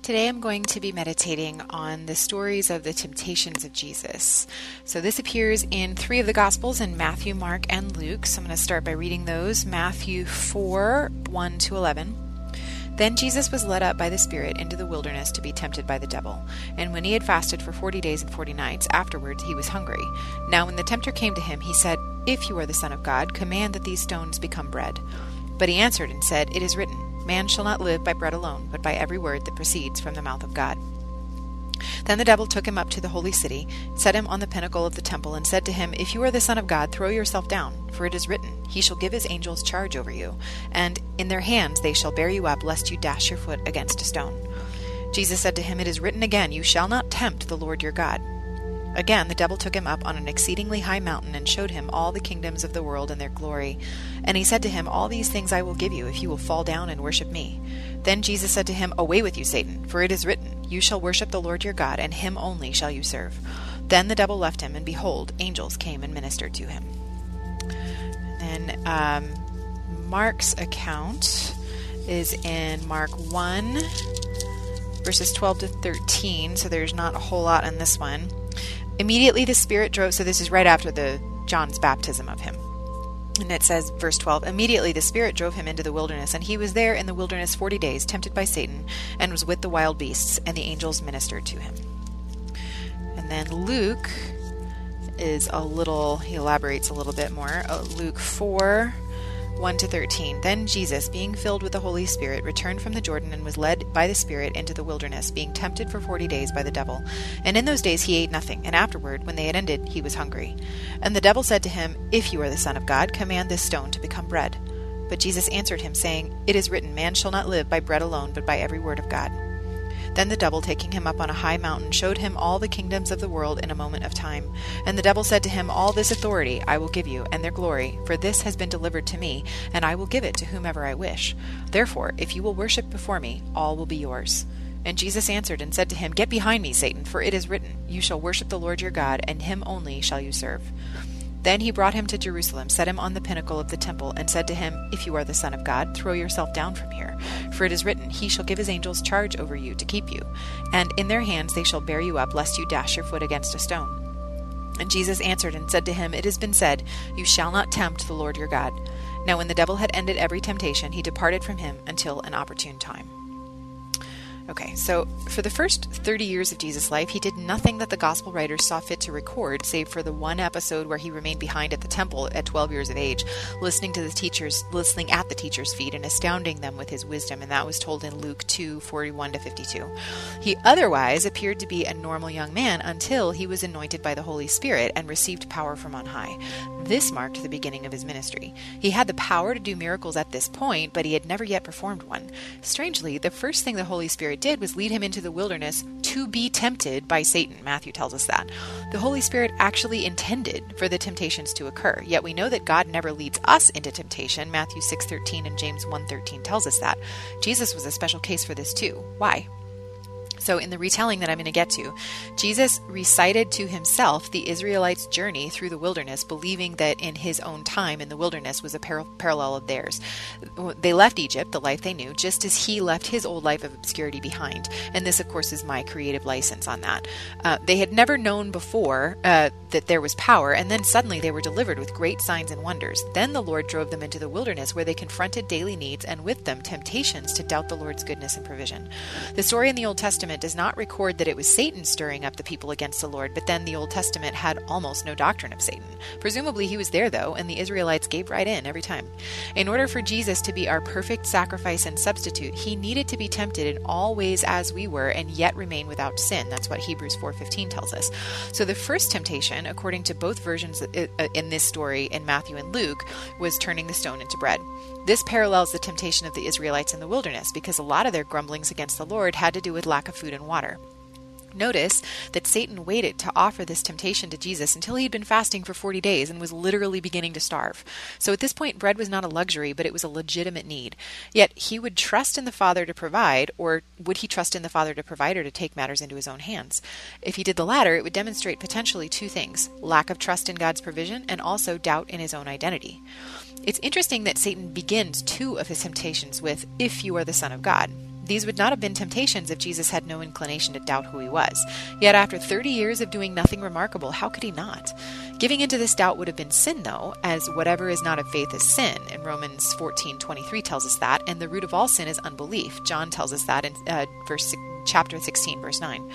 Today I'm going to be meditating on the stories of the temptations of Jesus. So this appears in 3 of the Gospels, in Matthew, Mark, and Luke. So I'm going to start by reading those. Matthew 4, 1 to 11. Then Jesus was led up by the Spirit into the wilderness to be tempted by the devil. And when he had fasted for 40 days and 40 nights, afterwards he was hungry. Now when the tempter came to him, he said, "If you are the Son of God, command that these stones become bread." But he answered and said, "It is written, man shall not live by bread alone, but by every word that proceeds from the mouth of God." Then the devil took him up to the holy city, set him on the pinnacle of the temple, and said to him, "If you are the Son of God, throw yourself down, for it is written, he shall give his angels charge over you, and in their hands they shall bear you up, lest you dash your foot against a stone." Jesus said to him, "It is written again, you shall not tempt the Lord your God." Again the devil took him up on an exceedingly high mountain, and showed him all the kingdoms of the world and their glory. And he said to him, "All these things I will give you, if you will fall down and worship me." Then Jesus said to him, "Away with you, Satan, for it is written, you shall worship the Lord your God, and him only shall you serve." Then the devil left him, and behold, angels came and ministered to him. Then Mark's account is in Mark 1, verses 12 to 13, so there's not a whole lot in this one. Immediately the Spirit drove, so this is right after John's baptism of him. And it says, verse 12, "Immediately the Spirit drove him into the wilderness, and he was there in the wilderness 40 days, tempted by Satan, and was with the wild beasts, and the angels ministered to him." And then Luke he elaborates a little bit more. Luke 4, 1 to 13. Then Jesus, being filled with the Holy Spirit, returned from the Jordan and was led by the Spirit into the wilderness, being tempted for 40 days by the devil. And in those days he ate nothing, and afterward, when they had ended, he was hungry. And the devil said to him, "If you are the Son of God, command this stone to become bread." But Jesus answered him, saying, "It is written, man shall not live by bread alone, but by every word of God." Then the devil, taking him up on a high mountain, showed him all the kingdoms of the world in a moment of time. And the devil said to him, "All this authority I will give you, and their glory, for this has been delivered to me, and I will give it to whomever I wish. Therefore, if you will worship before me, all will be yours." And Jesus answered and said to him, "Get behind me, Satan, for it is written, you shall worship the Lord your God, and him only shall you serve." Then he brought him to Jerusalem, set him on the pinnacle of the temple, and said to him, "If you are the Son of God, throw yourself down from here. For it is written, he shall give his angels charge over you to keep you, and in their hands they shall bear you up, lest you dash your foot against a stone." And Jesus answered and said to him, "It has been said, you shall not tempt the Lord your God." Now when the devil had ended every temptation, he departed from him until an opportune time. Okay, so for the first 30 years of Jesus' life, he did nothing that the gospel writers saw fit to record, save for the one episode where he remained behind at the temple at 12 years of age, listening at the teachers' feet and astounding them with his wisdom, and that was told in Luke 2, 41 to 52. He otherwise appeared to be a normal young man until he was anointed by the Holy Spirit and received power from on high. This marked the beginning of his ministry. He had the power to do miracles at this point, but he had never yet performed one. Strangely, the first thing the Holy Spirit did was lead him into the wilderness to be tempted by Satan. Matthew tells us that. The Holy Spirit actually intended for the temptations to occur, yet we know that God never leads us into temptation. Matthew 6:13 and James 1:13 tells us that. Jesus was a special case for this too. Why? So in the retelling that I'm going to get to, Jesus recited to himself the Israelites' journey through the wilderness, believing that in his own time in the wilderness was a parallel of theirs. They left Egypt, the life they knew, just as he left his old life of obscurity behind. And this, of course, is my creative license on that. They had never known before that there was power, and then suddenly they were delivered with great signs and wonders. Then the Lord drove them into the wilderness, where they confronted daily needs, and with them temptations to doubt the Lord's goodness and provision. The story in the Old Testament does not record that it was Satan stirring up the people against the Lord, but then the Old Testament had almost no doctrine of Satan. Presumably he was there, though, and the Israelites gave right in every time. In order for Jesus to be our perfect sacrifice and substitute, he needed to be tempted in all ways as we were, and yet remain without sin. That's what Hebrews 4:15 tells us. So the first temptation, according to both versions in this story in Matthew and Luke, was turning the stone into bread. This parallels the temptation of the Israelites in the wilderness, because a lot of their grumblings against the Lord had to do with lack of food and water. Notice that Satan waited to offer this temptation to Jesus until he'd been fasting for 40 days and was literally beginning to starve. So at this point, bread was not a luxury, but it was a legitimate need. Yet he would trust in the Father to provide, or would he trust in the Father to provide or to take matters into his own hands? If he did the latter, it would demonstrate potentially two things: lack of trust in God's provision and also doubt in his own identity. It's interesting that Satan begins two of his temptations with, "If you are the Son of God." These would not have been temptations if Jesus had no inclination to doubt who he was. Yet after 30 years of doing nothing remarkable, how could he not? Giving into this doubt would have been sin, though, as whatever is not of faith is sin. And Romans 14:23 tells us that, and the root of all sin is unbelief. John tells us that in chapter 16, verse 9.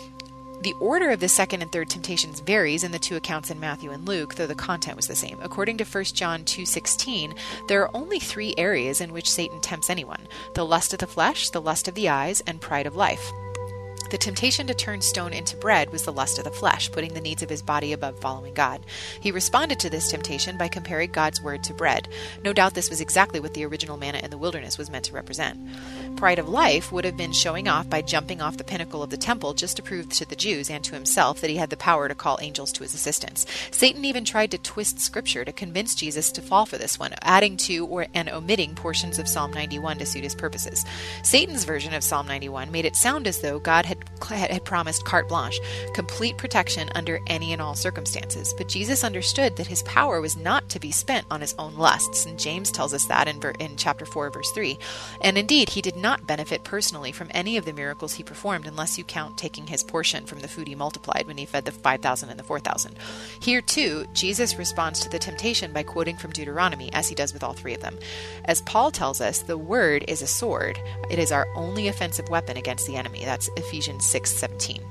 The order of the second and third temptations varies in the two accounts in Matthew and Luke, though the content was the same. According to 1 John 2:16, there are only 3 areas in which Satan tempts anyone: the lust of the flesh, the lust of the eyes, and pride of life. The temptation to turn stone into bread was the lust of the flesh, putting the needs of his body above following God. He responded to this temptation by comparing God's word to bread. No doubt this was exactly what the original manna in the wilderness was meant to represent. Pride of life would have been showing off by jumping off the pinnacle of the temple just to prove to the Jews and to himself that he had the power to call angels to his assistance. Satan even tried to twist scripture to convince Jesus to fall for this one, adding to and omitting portions of Psalm 91 to suit his purposes. Satan's version of Psalm 91 made it sound as though God had promised carte blanche, complete protection under any and all circumstances. But Jesus understood that his power was not to be spent on his own lusts, and James tells us that in chapter 4, verse 3. And indeed, he did not benefit personally from any of the miracles he performed, unless you count taking his portion from the food he multiplied when he fed the 5,000 and the 4,000. Here, too, Jesus responds to the temptation by quoting from Deuteronomy, as he does with all 3 of them. As Paul tells us, the word is a sword. It is our only offensive weapon against the enemy. That's Ephesians 6:17.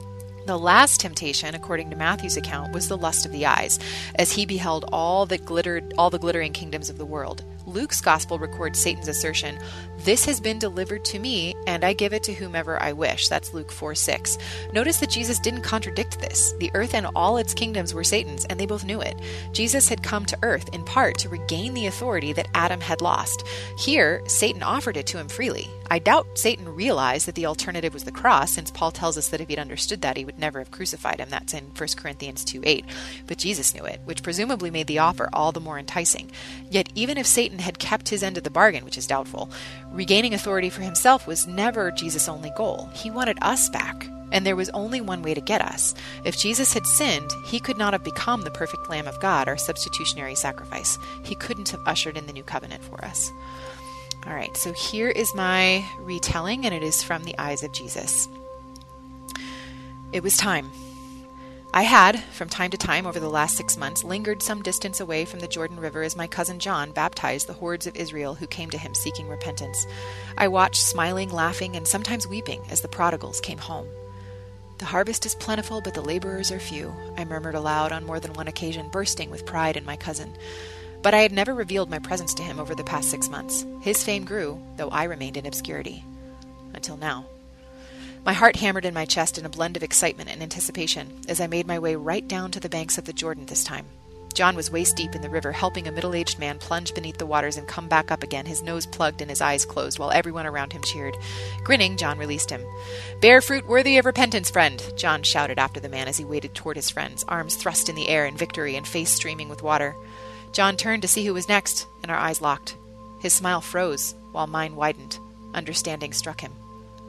The last temptation, according to Matthew's account, was the lust of the eyes, as he beheld all the glittering kingdoms of the world. Luke's gospel records Satan's assertion, "This has been delivered to me, and I give it to whomever I wish." That's Luke 4:6. Notice that Jesus didn't contradict this. The earth and all its kingdoms were Satan's, and they both knew it. Jesus had come to earth, in part, to regain the authority that Adam had lost. Here, Satan offered it to him freely. I doubt Satan realized that the alternative was the cross, since Paul tells us that if he'd understood that, he would never have crucified him. That's in 1 Corinthians 2:8. But Jesus knew it, which presumably made the offer all the more enticing. Yet even if Satan had kept his end of the bargain, which is doubtful, regaining authority for himself was never Jesus' only goal. He wanted us back, and there was only one way to get us. If Jesus had sinned, he could not have become the perfect Lamb of God, our substitutionary sacrifice. He couldn't have ushered in the new covenant for us. All right, so here is my retelling, and it is from the eyes of Jesus. It was time. I had, from time to time over the last 6 months, lingered some distance away from the Jordan River as my cousin John baptized the hordes of Israel who came to him seeking repentance. I watched, smiling, laughing, and sometimes weeping as the prodigals came home. "The harvest is plentiful, but the laborers are few," I murmured aloud on more than one occasion, bursting with pride in my cousin. But I had never revealed my presence to him over the past 6 months. His fame grew, though I remained in obscurity. Until now. My heart hammered in my chest in a blend of excitement and anticipation as I made my way right down to the banks of the Jordan this time. John was waist-deep in the river, helping a middle-aged man plunge beneath the waters and come back up again, his nose plugged and his eyes closed, while everyone around him cheered. Grinning, John released him. "Bear fruit worthy of repentance, friend," John shouted after the man as he waded toward his friends, arms thrust in the air in victory and face streaming with water. John turned to see who was next, and our eyes locked. His smile froze, while mine widened. Understanding struck him.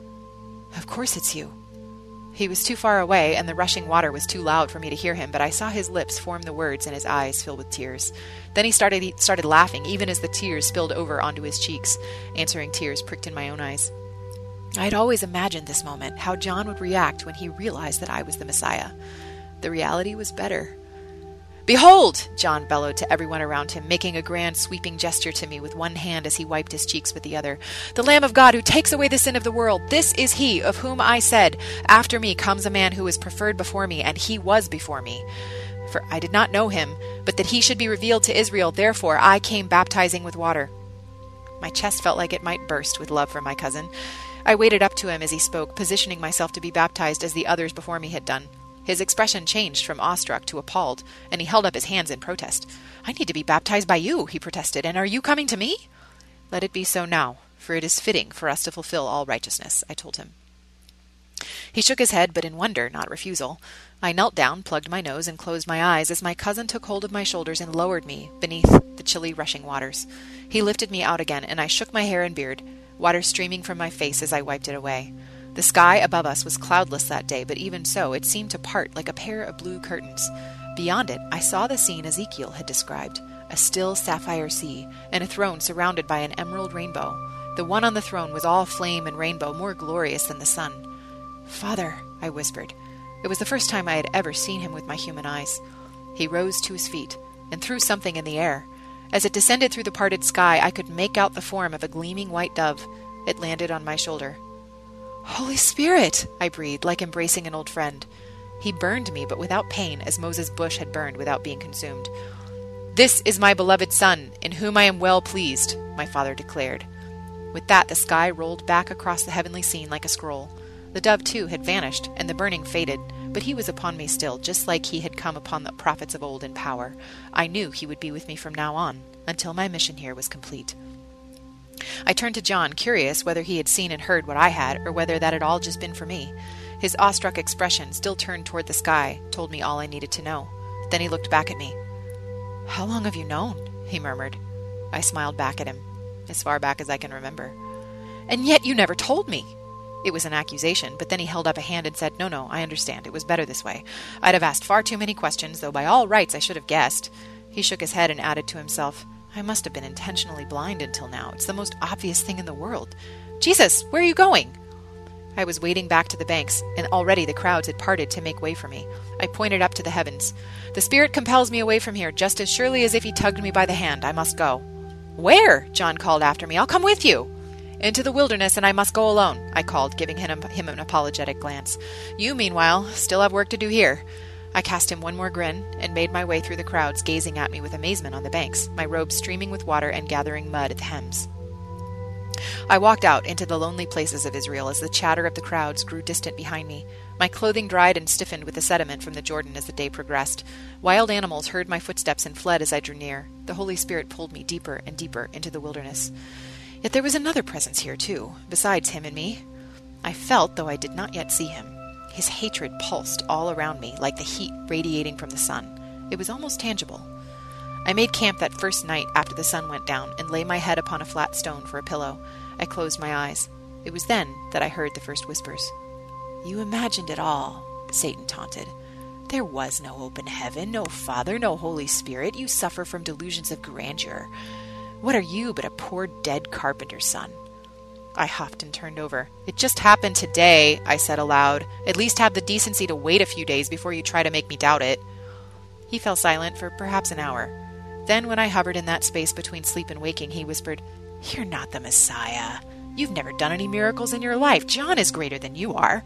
"Of course it's you." He was too far away, and the rushing water was too loud for me to hear him, but I saw his lips form the words and his eyes fill with tears. Then he started laughing, even as the tears spilled over onto his cheeks. Answering tears pricked in my own eyes. I had always imagined this moment, how John would react when he realized that I was the Messiah. The reality was better. "Behold!" John bellowed to everyone around him, making a grand sweeping gesture to me with one hand as he wiped his cheeks with the other. "The Lamb of God who takes away the sin of the world, this is he of whom I said, 'After me comes a man who is preferred before me,' and he was before me. For I did not know him, but that he should be revealed to Israel, therefore I came baptizing with water." My chest felt like it might burst with love for my cousin. I waded up to him as he spoke, positioning myself to be baptized as the others before me had done. His expression changed from awestruck to appalled, and he held up his hands in protest. "I need to be baptized by you," he protested, "and are you coming to me?" "Let it be so now, for it is fitting for us to fulfill all righteousness," I told him. He shook his head, but in wonder, not refusal. I knelt down, plugged my nose, and closed my eyes as my cousin took hold of my shoulders and lowered me beneath the chilly, rushing waters. He lifted me out again, and I shook my hair and beard, water streaming from my face as I wiped it away. The sky above us was cloudless that day, but even so, it seemed to part like a pair of blue curtains. Beyond it, I saw the scene Ezekiel had described, a still sapphire sea, and a throne surrounded by an emerald rainbow. The one on the throne was all flame and rainbow, more glorious than the sun. "Father," I whispered. It was the first time I had ever seen him with my human eyes. He rose to his feet and threw something in the air. As it descended through the parted sky, I could make out the form of a gleaming white dove. It landed on my shoulder. "Holy Spirit!" I breathed, like embracing an old friend. He burned me, but without pain, as Moses' bush had burned without being consumed. "This is my beloved Son, in whom I am well pleased," my father declared. With that, the sky rolled back across the heavenly scene like a scroll. The dove, too, had vanished, and the burning faded, but he was upon me still, just like he had come upon the prophets of old in power. I knew he would be with me from now on, until my mission here was complete. I turned to John, curious whether he had seen and heard what I had, or whether that had all just been for me. His awestruck expression, still turned toward the sky, told me all I needed to know. Then he looked back at me. "How long have you known?" he murmured. I smiled back at him, as far back as I can remember. "And yet you never told me!" It was an accusation, but then he held up a hand and said, No, I understand. It was better this way. I'd have asked far too many questions, though by all rights I should have guessed." He shook his head and added to himself, "I must have been intentionally blind until now. It's the most obvious thing in the world. Jesus, where are you going?" I was wading back to the banks, and already the crowds had parted to make way for me. I pointed up to the heavens. "The Spirit compels me away from here, just as surely as if he tugged me by the hand. I must go." "Where?" John called after me. "I'll come with you." "Into the wilderness, and I must go alone," I called, giving him an apologetic glance. "You, meanwhile, still have work to do here." I cast him one more grin, and made my way through the crowds, gazing at me with amazement on the banks, my robes streaming with water and gathering mud at the hems. I walked out into the lonely places of Israel as the chatter of the crowds grew distant behind me. My clothing dried and stiffened with the sediment from the Jordan as the day progressed. Wild animals heard my footsteps and fled as I drew near. The Holy Spirit pulled me deeper and deeper into the wilderness. Yet there was another presence here, too, besides him and me. I felt, though I did not yet see him. His hatred pulsed all around me, like the heat radiating from the sun. It was almost tangible. I made camp that first night after the sun went down, and lay my head upon a flat stone for a pillow. I closed my eyes. It was then that I heard the first whispers. "You imagined it all," Satan taunted. "There was no open heaven, no Father, no Holy Spirit. You suffer from delusions of grandeur. What are you but a poor dead carpenter's son?" I huffed and turned over. "It just happened today," I said aloud. "At least have the decency to wait a few days before you try to make me doubt it." He fell silent for perhaps an hour. Then, when I hovered in that space between sleep and waking, he whispered, "You're not the Messiah. You've never done any miracles in your life. John is greater than you are."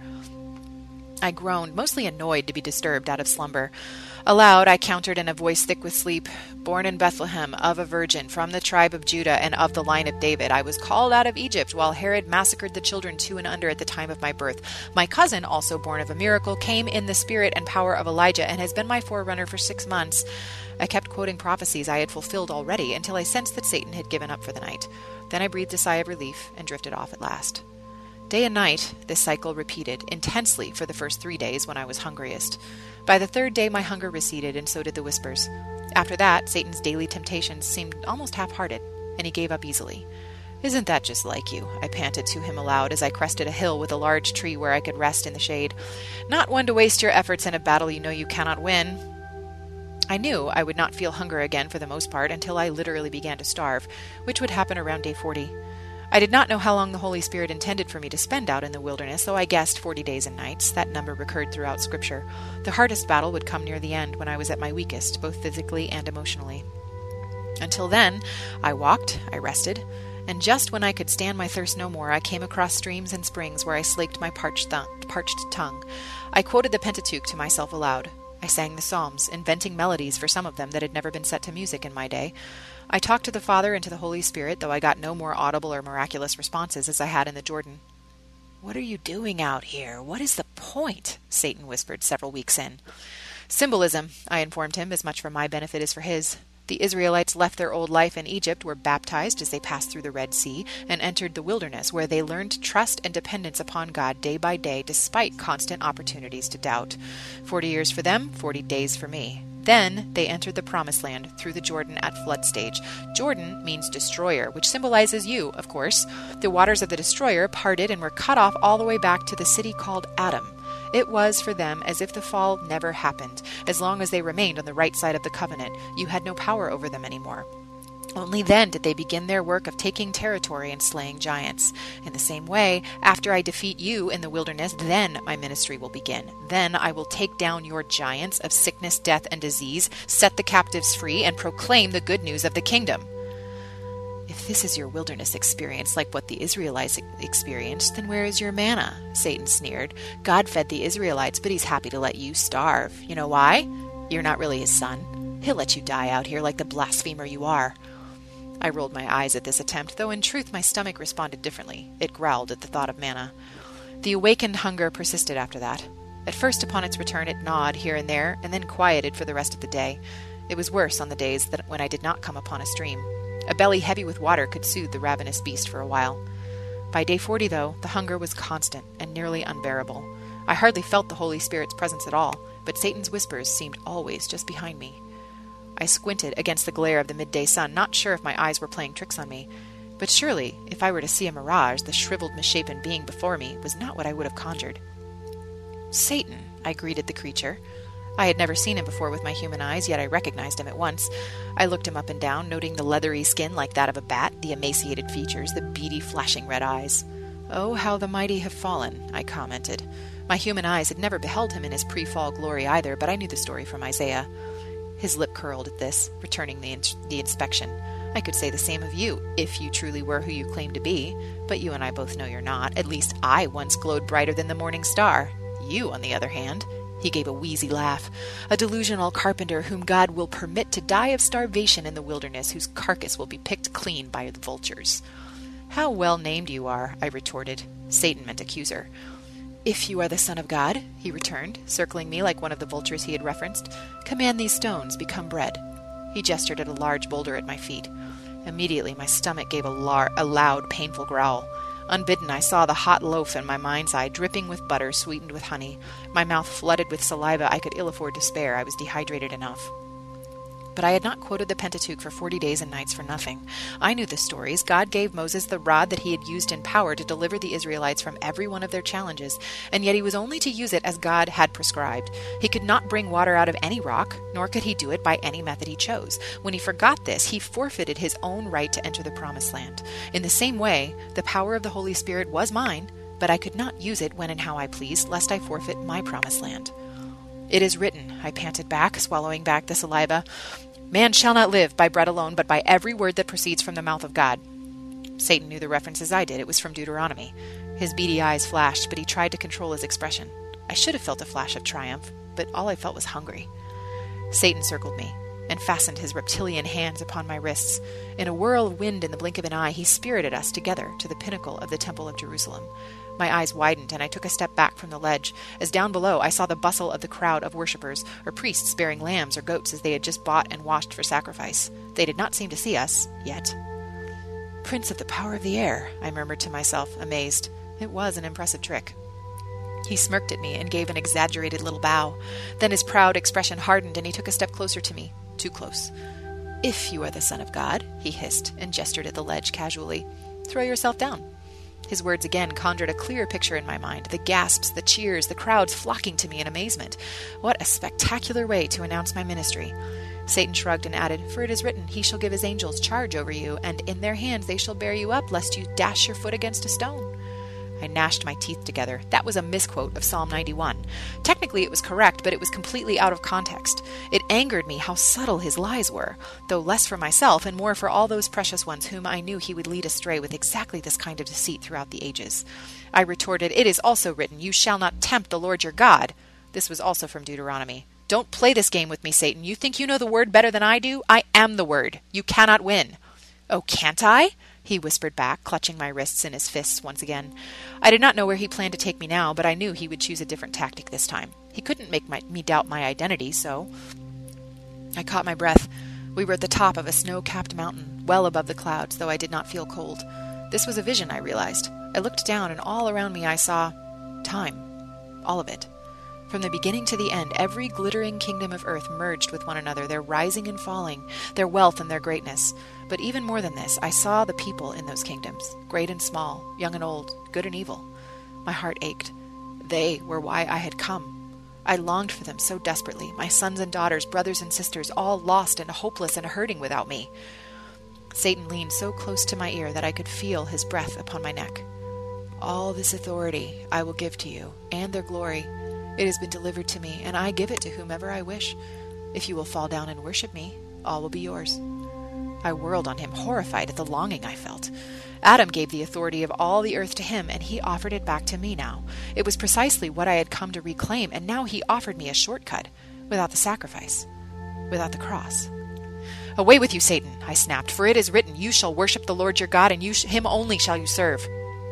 I groaned, mostly annoyed to be disturbed out of slumber. Aloud, I countered in a voice thick with sleep, "Born in Bethlehem, of a virgin, from the tribe of Judah, and of the line of David. I was called out of Egypt, while Herod massacred the children 2 and under at the time of my birth. My cousin, also born of a miracle, came in the spirit and power of Elijah, and has been my forerunner for 6 months." I kept quoting prophecies I had fulfilled already, until I sensed that Satan had given up for the night. Then I breathed a sigh of relief, and drifted off at last. Day and night, this cycle repeated, intensely for the first 3 days when I was hungriest. By the 3rd day my hunger receded, and so did the whispers. After that, Satan's daily temptations seemed almost half-hearted, and he gave up easily. "Isn't that just like you?" I panted to him aloud as I crested a hill with a large tree where I could rest in the shade. "Not one to waste your efforts in a battle you know you cannot win." I knew I would not feel hunger again for the most part until I literally began to starve, which would happen around day 40. I did not know how long the Holy Spirit intended for me to spend out in the wilderness, though I guessed 40 days and nights. That number recurred throughout Scripture. The hardest battle would come near the end, when I was at my weakest, both physically and emotionally. Until then, I walked, I rested, and just when I could stand my thirst no more, I came across streams and springs where I slaked my parched tongue. I quoted the Pentateuch to myself aloud. I sang the Psalms, inventing melodies for some of them that had never been set to music in my day. I talked to the Father and to the Holy Spirit, though I got no more audible or miraculous responses as I had in the Jordan. "What are you doing out here? What is the point?" Satan whispered several weeks in. "Symbolism," I informed him, as much for my benefit as for his. The Israelites left their old life in Egypt, were baptized as they passed through the Red Sea, and entered the wilderness, where they learned trust and dependence upon God day by day, despite constant opportunities to doubt. 40 years for them, 40 days for me. Then they entered the Promised Land through the Jordan at flood stage. Jordan means destroyer, which symbolizes you, of course. The waters of the destroyer parted and were cut off all the way back to the city called Adam. It was for them as if the fall never happened. As long as they remained on the right side of the covenant, you had no power over them anymore. Only then did they begin their work of taking territory and slaying giants. In the same way, after I defeat you in the wilderness, then my ministry will begin. Then I will take down your giants of sickness, death, and disease, set the captives free, and proclaim the good news of the kingdom. If this is your wilderness experience like what the Israelites experienced, then where is your manna? Satan sneered. God fed the Israelites, but he's happy to let you starve. You know why? You're not really his son. He'll let you die out here like the blasphemer you are. I rolled my eyes at this attempt, though in truth my stomach responded differently. It growled at the thought of manna. The awakened hunger persisted after that. At first, upon its return, it gnawed here and there, and then quieted for the rest of the day. It was worse on the days when I did not come upon a stream. A belly heavy with water could soothe the ravenous beast for a while. By day 40, though, the hunger was constant and nearly unbearable. I hardly felt the Holy Spirit's presence at all, but Satan's whispers seemed always just behind me. I squinted against the glare of the midday sun, not sure if my eyes were playing tricks on me. But surely, if I were to see a mirage, the shriveled, misshapen being before me was not what I would have conjured. Satan, I greeted the creature. I had never seen him before with my human eyes, yet I recognized him at once. I looked him up and down, noting the leathery skin like that of a bat, the emaciated features, the beady, flashing red eyes. "Oh, how the mighty have fallen," I commented. My human eyes had never beheld him in his pre-fall glory either, but I knew the story from Isaiah. His lip curled at this, returning the inspection. "I could say the same of you, if you truly were who you claim to be, but you and I both know you're not. At least I once glowed brighter than the morning star. You, on the other hand," he gave a wheezy laugh, "a delusional carpenter whom God will permit to die of starvation in the wilderness, whose carcass will be picked clean by the vultures." "How well named you are," I retorted. Satan meant accuser. "If you are the Son of God," he returned, circling me like one of the vultures he had referenced, "command these stones become bread." He gestured at a large boulder at my feet. Immediately my stomach gave a loud, painful growl. Unbidden, I saw the hot loaf in my mind's eye, dripping with butter sweetened with honey. My mouth flooded with saliva I could ill afford to spare. I was dehydrated enough. But I had not quoted the Pentateuch for 40 days and nights for nothing. I knew the stories. God gave Moses the rod that he had used in power to deliver the Israelites from every one of their challenges, and yet he was only to use it as God had prescribed. He could not bring water out of any rock, nor could he do it by any method he chose. When he forgot this, he forfeited his own right to enter the Promised Land. In the same way, the power of the Holy Spirit was mine, but I could not use it when and how I pleased, lest I forfeit my Promised Land. "It is written," I panted back, swallowing back the saliva, "Man shall not live by bread alone, but by every word that proceeds from the mouth of God." Satan knew the reference as I did. It was from Deuteronomy. His beady eyes flashed, but he tried to control his expression. I should have felt a flash of triumph, but all I felt was hungry. Satan circled me and fastened his reptilian hands upon my wrists. In a whirlwind in the blink of an eye, he spirited us together to the pinnacle of the Temple of Jerusalem. My eyes widened, and I took a step back from the ledge, as down below I saw the bustle of the crowd of worshippers, or priests bearing lambs or goats as they had just bought and washed for sacrifice. They did not seem to see us, yet. "Prince of the power of the air," I murmured to myself, amazed. It was an impressive trick. He smirked at me and gave an exaggerated little bow. Then his proud expression hardened, and he took a step closer to me. Too close. "If you are the Son of God," he hissed, and gestured at the ledge casually, "throw yourself down." His words again conjured a clear picture in my mind, the gasps, the cheers, the crowds flocking to me in amazement. What a spectacular way to announce my ministry. Satan shrugged and added, "For it is written, he shall give his angels charge over you, and in their hands they shall bear you up, lest you dash your foot against a stone." I gnashed my teeth together. That was a misquote of Psalm 91. Technically it was correct, but it was completely out of context. It angered me how subtle his lies were, though less for myself and more for all those precious ones whom I knew he would lead astray with exactly this kind of deceit throughout the ages. I retorted, "It is also written, you shall not tempt the Lord your God." This was also from Deuteronomy. "Don't play this game with me, Satan. You think you know the word better than I do? I am the word. You cannot win." "Oh, can't I?" he whispered back, clutching my wrists in his fists once again. I did not know where he planned to take me now, but I knew he would choose a different tactic this time. He couldn't make me doubt my identity, so... I caught my breath. We were at the top of a snow-capped mountain, well above the clouds, though I did not feel cold. This was a vision, I realized. I looked down, and all around me I saw... time. All of it. From the beginning to the end, every glittering kingdom of earth merged with one another, their rising and falling, their wealth and their greatness. But even more than this, I saw the people in those kingdoms, great and small, young and old, good and evil. My heart ached. They were why I had come. I longed for them so desperately, my sons and daughters, brothers and sisters, all lost and hopeless and hurting without me. Satan leaned so close to my ear that I could feel his breath upon my neck. "All this authority I will give to you, and their glory. It has been delivered to me, and I give it to whomever I wish. If you will fall down and worship me, all will be yours." I whirled on him, horrified at the longing I felt. Adam gave the authority of all the earth to him, and he offered it back to me now. It was precisely what I had come to reclaim, and now he offered me a shortcut, without the sacrifice, without the cross. "Away with you, Satan," I snapped, "for it is written, 'You shall worship the Lord your God, and him only shall you serve.'"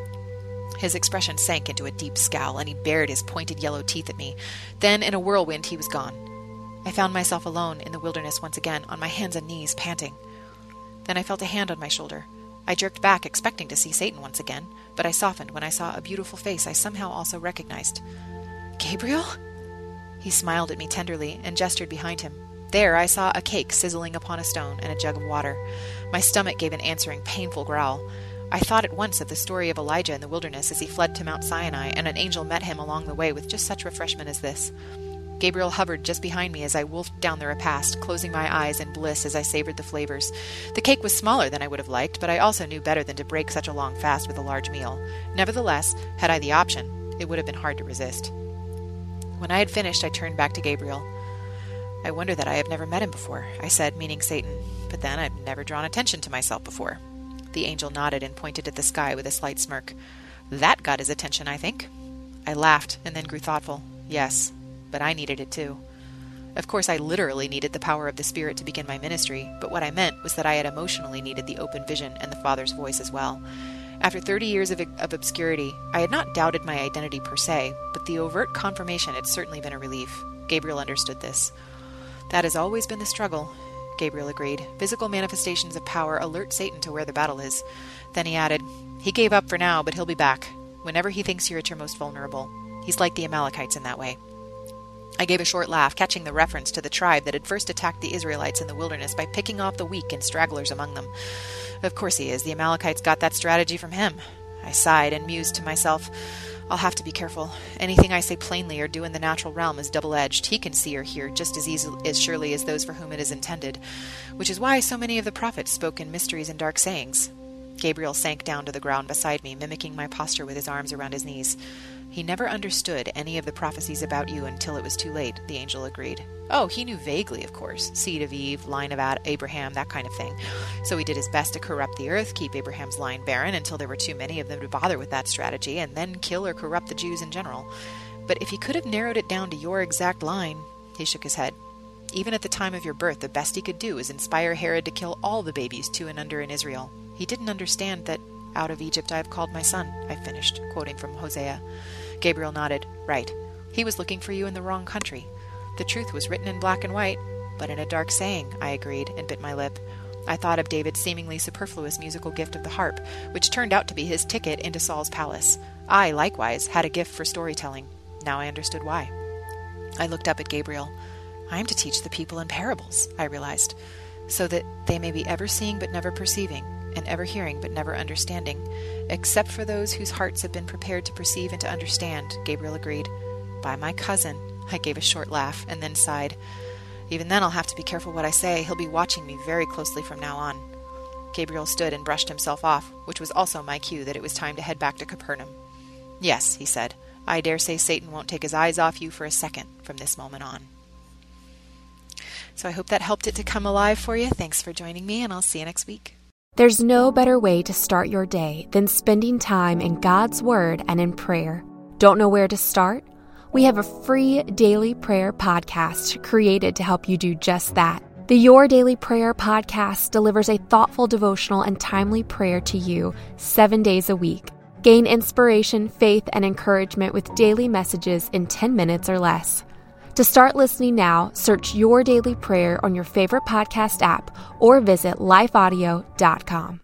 His expression sank into a deep scowl, and he bared his pointed yellow teeth at me. Then, in a whirlwind, he was gone. I found myself alone in the wilderness once again, on my hands and knees, panting. Then I felt a hand on my shoulder. I jerked back, expecting to see Satan once again, but I softened when I saw a beautiful face I somehow also recognized. "Gabriel?" He smiled at me tenderly and gestured behind him. There I saw a cake sizzling upon a stone and a jug of water. My stomach gave an answering painful growl. I thought at once of the story of Elijah in the wilderness as he fled to Mount Sinai, and an angel met him along the way with just such refreshment as this. Gabriel hovered just behind me as I wolfed down the repast, closing my eyes in bliss as I savored the flavors. The cake was smaller than I would have liked, but I also knew better than to break such a long fast with a large meal. Nevertheless, had I the option, it would have been hard to resist. When I had finished, I turned back to Gabriel. "I wonder that I have never met him before," I said, meaning Satan. But then I've never drawn attention to myself before. The angel nodded and pointed at the sky with a slight smirk. "That got his attention, I think." I laughed and then grew thoughtful. Yes, but I needed it too. Of course, I literally needed the power of the Spirit to begin my ministry, but what I meant was that I had emotionally needed the open vision and the Father's voice as well. After 30 years of obscurity, I had not doubted my identity per se, but the overt confirmation had certainly been a relief. Gabriel understood this. "That has always been the struggle," Gabriel agreed. "Physical manifestations of power alert Satan to where the battle is." Then he added, "He gave up for now, but he'll be back, whenever he thinks you're at your most vulnerable. He's like the Amalekites in that way." I gave a short laugh, catching the reference to the tribe that had first attacked the Israelites in the wilderness by picking off the weak and stragglers among them. Of course he is. The Amalekites got that strategy from him. I sighed and mused to myself, "I'll have to be careful. Anything I say plainly or do in the natural realm is double-edged. He can see or hear just as surely as those for whom it is intended, which is why so many of the prophets spoke in mysteries and dark sayings." Gabriel sank down to the ground beside me, mimicking my posture with his arms around his knees. "He never understood any of the prophecies about you until it was too late," the angel agreed. "Oh, he knew vaguely, of course. Seed of Eve, line of Abraham, that kind of thing. So he did his best to corrupt the earth, keep Abraham's line barren until there were too many of them to bother with that strategy, and then kill or corrupt the Jews in general. But if he could have narrowed it down to your exact line," he shook his head. "Even at the time of your birth, the best he could do was inspire Herod to kill all the babies 2 and under in Israel. He didn't understand that 'out of Egypt I have called my son,'" I finished, quoting from Hosea. Gabriel nodded. "Right. He was looking for you in the wrong country. The truth was written in black and white, but in a dark saying," I agreed, and bit my lip. I thought of David's seemingly superfluous musical gift of the harp, which turned out to be his ticket into Saul's palace. I, likewise, had a gift for storytelling. Now I understood why. I looked up at Gabriel. "I am to teach the people in parables," I realized, "so that they may be ever seeing but never perceiving, and ever hearing but never understanding, except for those whose hearts have been prepared to perceive and to understand," Gabriel agreed. "By my cousin," I gave a short laugh, and then sighed. "Even then I'll have to be careful what I say. He'll be watching me very closely from now on." Gabriel stood and brushed himself off, which was also my cue that it was time to head back to Capernaum. "Yes," he said, "I dare say Satan won't take his eyes off you for a second from this moment on." So I hope that helped it to come alive for you. Thanks for joining me, and I'll see you next week. There's no better way to start your day than spending time in God's Word and in prayer. Don't know where to start? We have a free daily prayer podcast created to help you do just that. The Your Daily Prayer podcast delivers a thoughtful devotional and timely prayer to you 7 days a week. Gain inspiration, faith, and encouragement with daily messages in 10 minutes or less. To start listening now, search Your Daily Prayer on your favorite podcast app or visit lifeaudio.com.